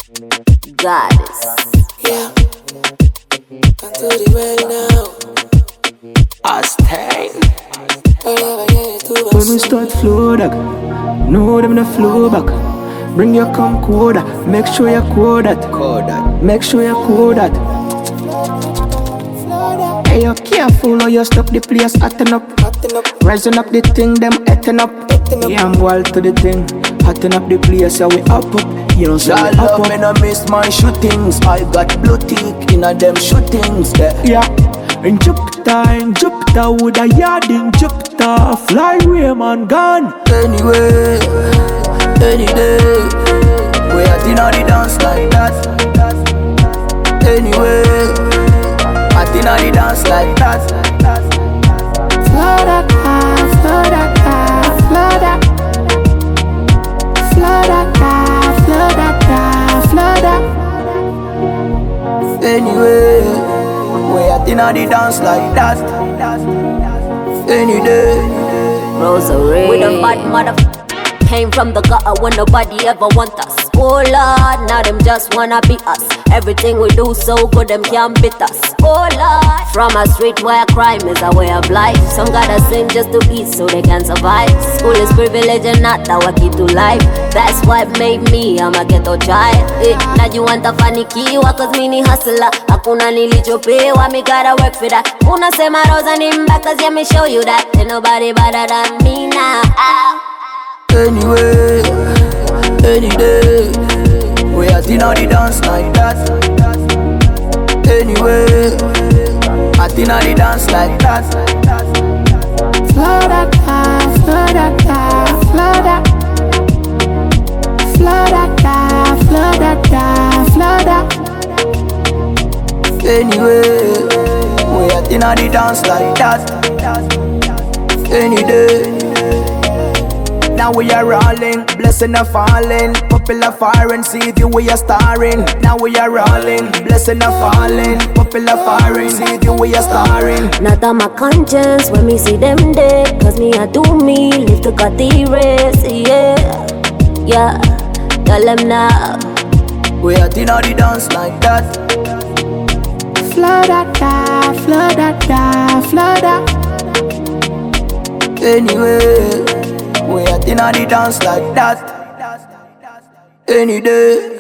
Goddess. Yeah, I'm to the well now. Aztec. Wherever I get to When we start flow dog, know them the flow back. Bring your camcorder, make sure you code that. Make sure you code that. Hey, you careful or you stop the place hotting up. Rising up the thing, them eating up. Yeah, I'm wild to the thing. Hotting up the place, yeah, we up. You know, so we up. Love me no miss my shootings. I got blue tick in a them shootings. Yeah, in Jupiter, with a yard in Jupiter. Flyway man gone. Anyway, any day, we are in the dance like that. Anyway, I think the dance like that. Florida, Florida, Florida, Florida, Florida, Florida. Anyway, we are in the dance like that. Any day. Rosary. We the bad mother came from the gutter when nobody ever want us. Oh Lord, now them just wanna be us. Everything we do so good, them can't beat us. Oh Lord, from a street where crime is a way of life. Some gotta sin just to eat so they can survive. School is privilege and not the key to life. That's what made me, I'm a ghetto child. Now you want a funny key, cause me ni hustler. Hakuna nilichopewa, me gotta work for that. Unasema rosa ni mbaya, cause yeah, me show you that. Ain't nobody better than me now. Anyway, any day, we are in the dance like that. Anyway, I think the dance like that. Florida, Florida, Florida, Florida, Florida, Florida. Anyway, we are in the dance like that. Any day. Now we are rolling, blessing and falling. Popular foreign, see the way you're starring. Now we are rolling, blessing and falling. Popular foreign, see the way you're starring. Not on my conscience when me see them dead. Cause me I do me, live to cut the race. Yeah, yeah, tell them now. We are in the dance like that. Florida, Florida, Florida. Anyway, we are in the dance like that. Any day.